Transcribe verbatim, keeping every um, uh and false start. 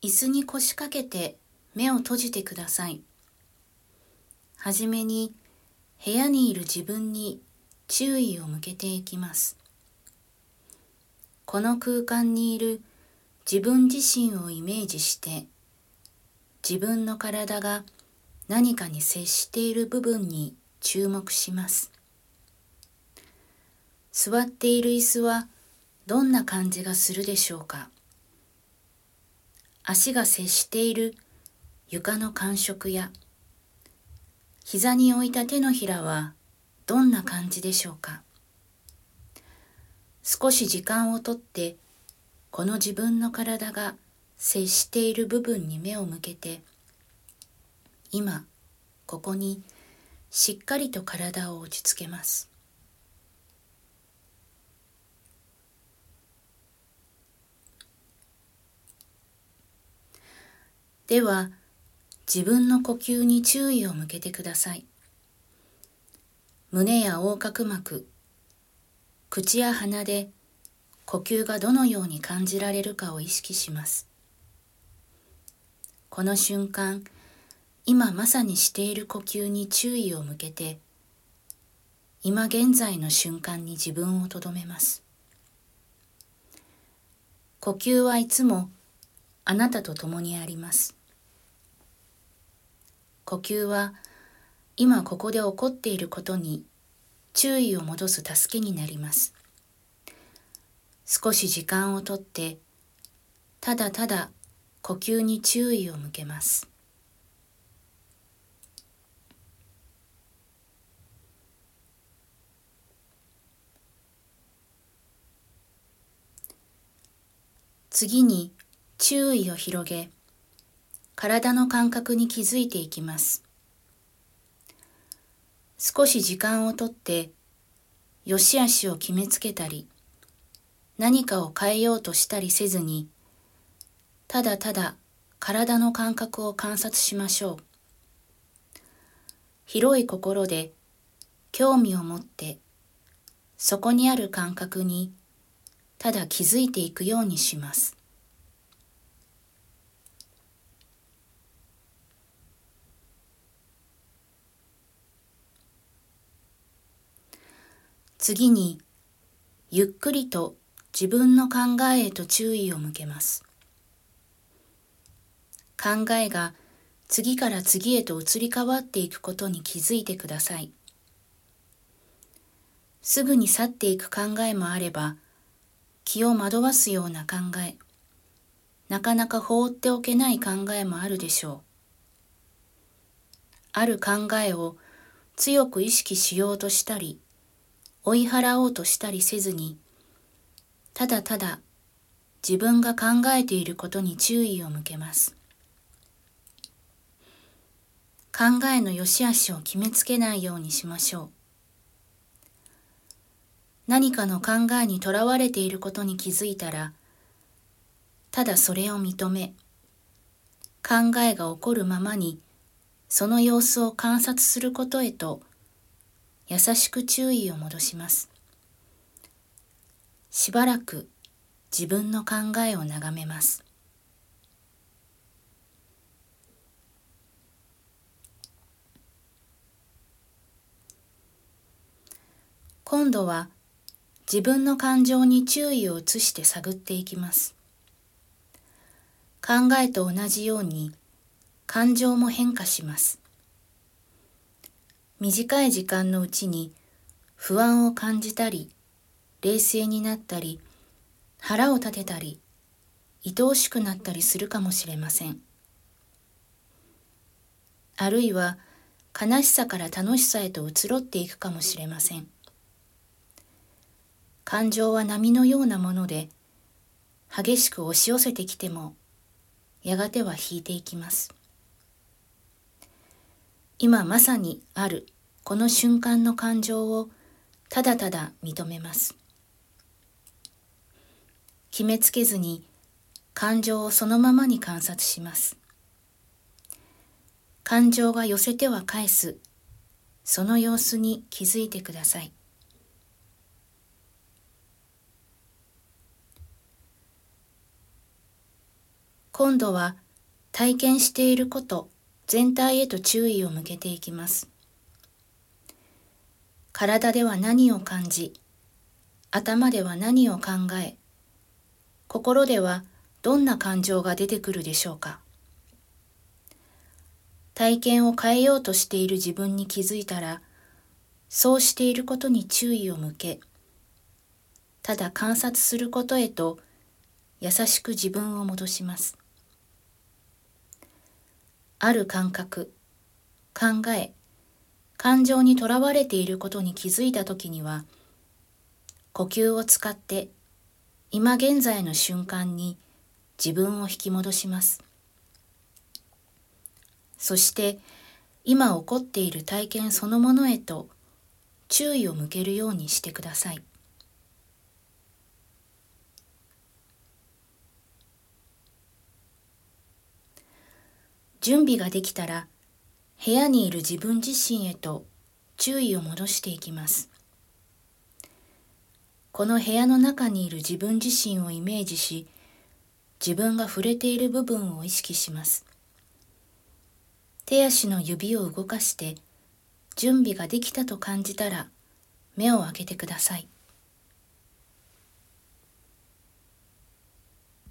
椅子に腰掛けて目を閉じてください。はじめに部屋にいる自分に注意を向けていきます。この空間にいる自分自身をイメージして、自分の体が何かに接している部分に注目します。座っている椅子はどんな感じがするでしょうか。足が接している床の感触や、膝に置いた手のひらはどんな感じでしょうか。少し時間をとって、この自分の体が接している部分に目を向けて、今、ここにしっかりと体を落ち着けます。では、自分の呼吸に注意を向けてください。胸や横隔膜、口や鼻で呼吸がどのように感じられるかを意識します。この瞬間、今まさにしている呼吸に注意を向けて、今現在の瞬間に自分をとどめます。呼吸はいつもあなたと共にあります。呼吸は今ここで起こっていることに注意を戻す助けになります。少し時間をとって、ただただ呼吸に注意を向けます。次に注意を広げ、体の感覚に気づいていきます。少し時間をとって、良し悪しを決めつけたり、何かを変えようとしたりせずに、ただただ体の感覚を観察しましょう。広い心で興味を持って、そこにある感覚にただ気づいていくようにします。次に、ゆっくりと自分の考えへと注意を向けます。考えが次から次へと移り変わっていくことに気づいてください。すぐに去っていく考えもあれば、気を惑わすような考え、なかなか放っておけない考えもあるでしょう。ある考えを強く意識しようとしたり、追い払おうとしたりせずに、ただただ自分が考えていることに注意を向けます。考えの良し悪しを決めつけないようにしましょう。何かの考えにとらわれていることに気づいたら、ただそれを認め、考えが起こるままにその様子を観察することへと優しく注意を戻します。しばらく自分の考えを眺めます。今度は自分の感情に注意を移して探っていきます。考えと同じように感情も変化します。短い時間のうちに不安を感じたり、冷静になったり、腹を立てたり、愛おしくなったりするかもしれません。あるいは悲しさから楽しさへと移ろっていくかもしれません。感情は波のようなもので、激しく押し寄せてきても、やがては引いていきます。今まさにあるこの瞬間の感情をただただ認めます。決めつけずに感情をそのままに観察します。感情が寄せては返す、その様子に気づいてください。 今度は体験していること全体へと注意を向けていきます。体では何を感じ、頭では何を考え、心ではどんな感情が出てくるでしょうか。体験を変えようとしている自分に気づいたら、そうしていることに注意を向け、ただ観察することへと優しく自分を戻します。ある感覚、考え、感情にとらわれていることに気づいたときには、呼吸を使って今現在の瞬間に自分を引き戻します。そして今起こっている体験そのものへと注意を向けるようにしてください。準備ができたら、部屋にいる自分自身へと注意を戻していきます。この部屋の中にいる自分自身をイメージし、自分が触れている部分を意識します。手足の指を動かして、準備ができたと感じたら、目を開けてください。